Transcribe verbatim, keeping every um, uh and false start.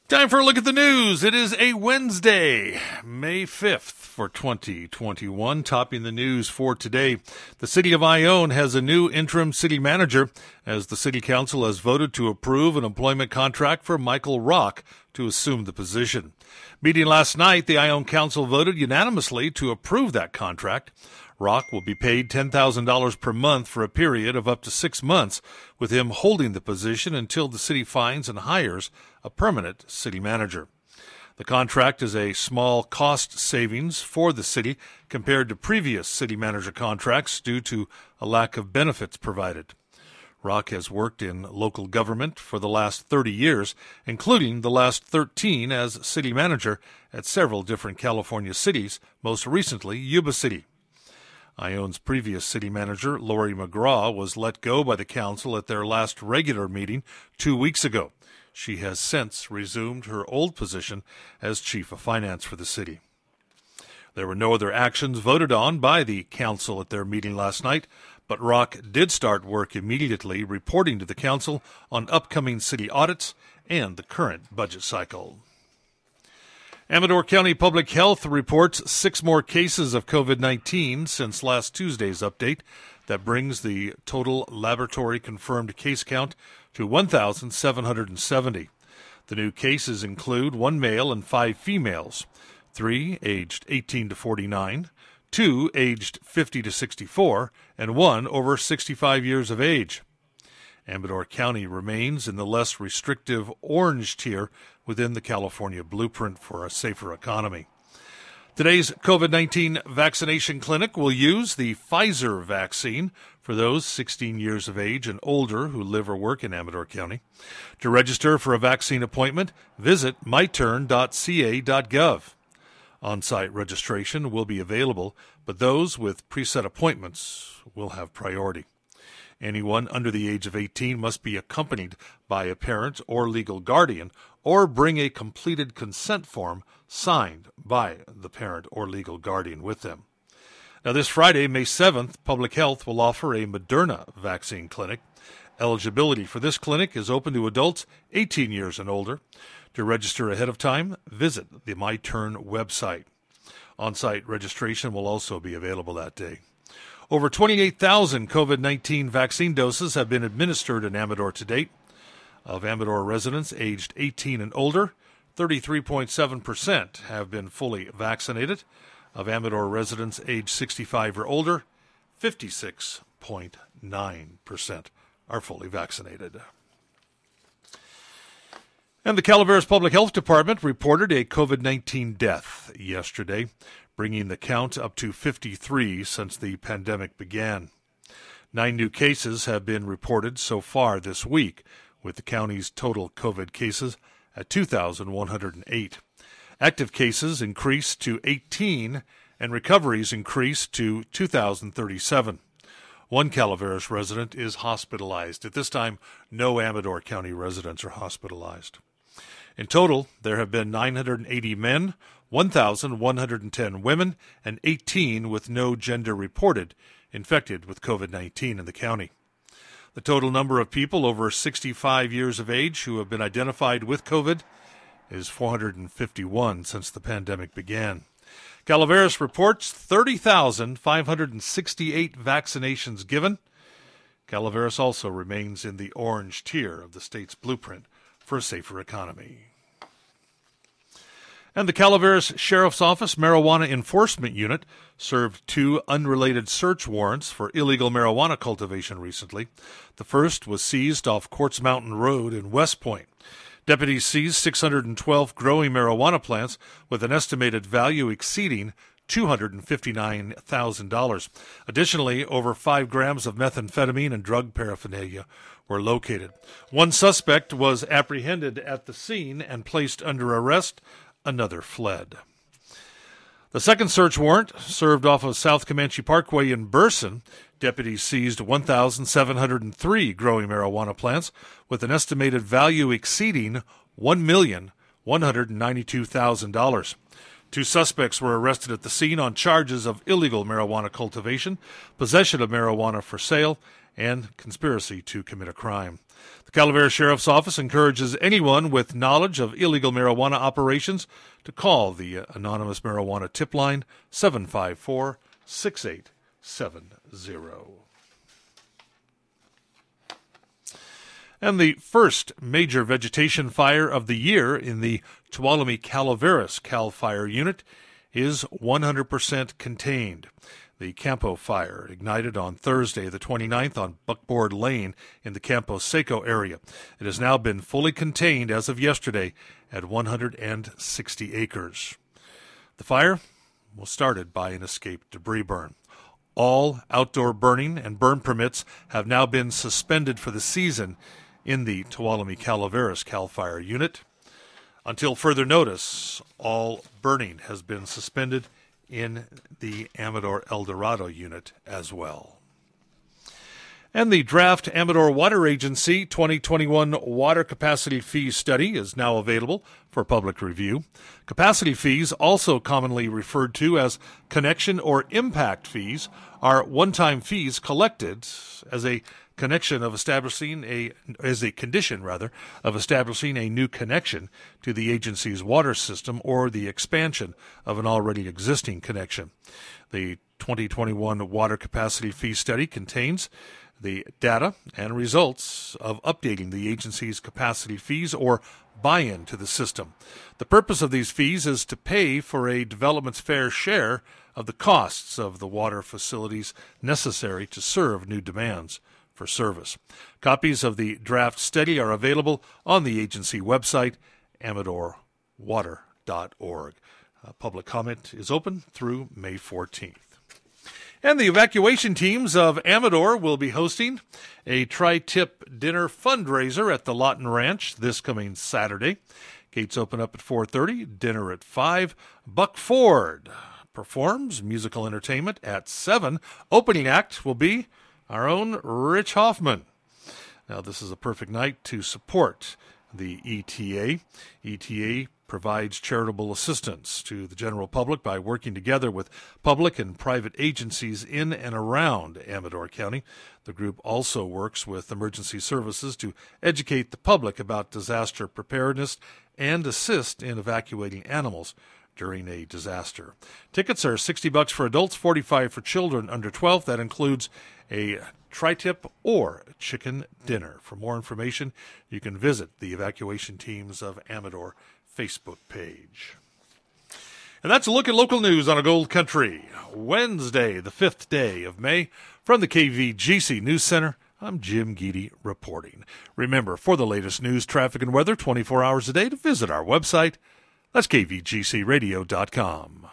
Time for a look at the news. It is a Wednesday, May fifth for twenty twenty-one. Topping the news for today, the city of Ione has a new interim city manager as the city council has voted to approve an employment contract for Michael Rock to assume the position. Meeting last night, the Ione council voted unanimously to approve that contract. Rock will be paid ten thousand dollars per month for a period of up to six months, with him holding the position until the city finds and hires a permanent city manager. The contract is a small cost savings for the city compared to previous city manager contracts due to a lack of benefits provided. Rock has worked in local government for the last thirty years, including the last thirteen as city manager at several different California cities, most recently Yuba City. Ione's previous city manager, Lori McGraw, was let go by the council at their last regular meeting two weeks ago. She has since resumed her old position as chief of finance for the city. There were no other actions voted on by the council at their meeting last night, but Rock did start work immediately, reporting to the council on upcoming city audits and the current budget cycle. Amador County Public Health reports six more cases of covid nineteen since last Tuesday's update. That brings the total laboratory-confirmed case count to one thousand seven hundred seventy. The new cases include one male and five females, three aged eighteen to forty-nine, two aged fifty to sixty-four, and one over sixty-five years of age. Amador County remains in the less restrictive orange tier within the California Blueprint for a Safer Economy. Today's covid nineteen vaccination clinic will use the Pfizer vaccine for those sixteen years of age and older who live or work in Amador County. To register for a vaccine appointment, visit my turn dot c a dot gov. On-site registration will be available, but those with preset appointments will have priority. Anyone under the age of eighteen must be accompanied by a parent or legal guardian or bring a completed consent form signed by the parent or legal guardian with them. Now, this Friday, May seventh, Public Health will offer a Moderna vaccine clinic. Eligibility for this clinic is open to adults eighteen years and older. To register ahead of time, visit the MyTurn website. On-site registration will also be available that day. Over twenty-eight thousand covid nineteen vaccine doses have been administered in Amador to date. Of Amador residents aged eighteen and older, thirty-three point seven percent have been fully vaccinated. Of Amador residents aged sixty-five or older, fifty-six point nine percent are fully vaccinated. And the Calaveras Public Health Department reported a covid nineteen death yesterday, bringing the count up to fifty-three since the pandemic began. Nine new cases have been reported so far this week, with the county's total COVID cases at two thousand one hundred eight. Active cases increased to eighteen, and recoveries increased to two thousand thirty-seven. One Calaveras resident is hospitalized. At this time, no Amador County residents are hospitalized. In total, there have been nine hundred eighty men, one thousand one hundred ten women, and eighteen with no gender reported infected with covid nineteen in the county. The total number of people over sixty-five years of age who have been identified with COVID is four hundred fifty-one since the pandemic began. Calaveras reports thirty thousand five hundred sixty-eight vaccinations given. Calaveras also remains in the orange tier of the state's blueprint for a safer economy. And the Calaveras Sheriff's Office Marijuana Enforcement Unit served two unrelated search warrants for illegal marijuana cultivation recently. The first was seized off Quartz Mountain Road in West Point. Deputies seized six hundred twelve growing marijuana plants with an estimated value exceeding two hundred fifty-nine thousand dollars. Additionally, over five grams of methamphetamine and drug paraphernalia were located. One suspect was apprehended at the scene and placed under arrest. Another fled. The second search warrant, served off of South Comanche Parkway in Burson, deputies seized one thousand seven hundred three growing marijuana plants with an estimated value exceeding one million one hundred ninety-two thousand dollars. Two suspects were arrested at the scene on charges of illegal marijuana cultivation, possession of marijuana for sale, and conspiracy to commit a crime. The Calaveras Sheriff's Office encourages anyone with knowledge of illegal marijuana operations to call the anonymous marijuana tip line seven five four, six eight seven zero. And the first major vegetation fire of the year in the Tuolumne Calaveras Cal Fire Unit is one hundred percent contained. The Campo Fire ignited on Thursday the twenty-ninth on Buckboard Lane in the Campo Seco area. It has now been fully contained as of yesterday at one hundred sixty acres. The fire was started by an escaped debris burn. All outdoor burning and burn permits have now been suspended for the season in the Tuolumne Calaveras Cal Fire Unit. Until further notice, all burning has been suspended in the Amador El Dorado unit as well. And the draft Amador Water Agency twenty twenty-one Water Capacity Fee Study is now available for public review. Capacity fees, also commonly referred to as connection or impact fees, are one-time fees collected as a connection of establishing a as a condition rather of establishing a new connection to the agency's water system or the expansion of an already existing connection. The twenty twenty-one Water Capacity Fee Study contains the data and results of updating the agency's capacity fees or buy-in to the system. The purpose of these fees is to pay for a development's fair share of the costs of the water facilities necessary to serve new demands for service. Copies of the draft study are available on the agency website, amador water dot org. Uh, public comment is open through May fourteenth. And the evacuation teams of Amador will be hosting a tri-tip dinner fundraiser at the Lawton Ranch this coming Saturday. Gates open up at four thirty, dinner at five. Buck Ford performs musical entertainment at seven. Opening act will be our own Rich Hoffman. Now, this is a perfect night to support the E T A. E T A provides charitable assistance to the general public by working together with public and private agencies in and around Amador County. The group also works with emergency services to educate the public about disaster preparedness and assist in evacuating animals during a disaster. Tickets are sixty bucks for adults, forty-five for children under twelve. That includes a tri-tip or chicken dinner. For more information, you can visit the Evacuation Teams of Amador Facebook page. And that's a look at local news on a Gold Country. Wednesday, the fifth day of May, from the K V G C News Center, I'm Jim Geedy reporting. Remember, for the latest news, traffic, and weather twenty-four hours a day, to visit our website. That's K V G C radio dot com.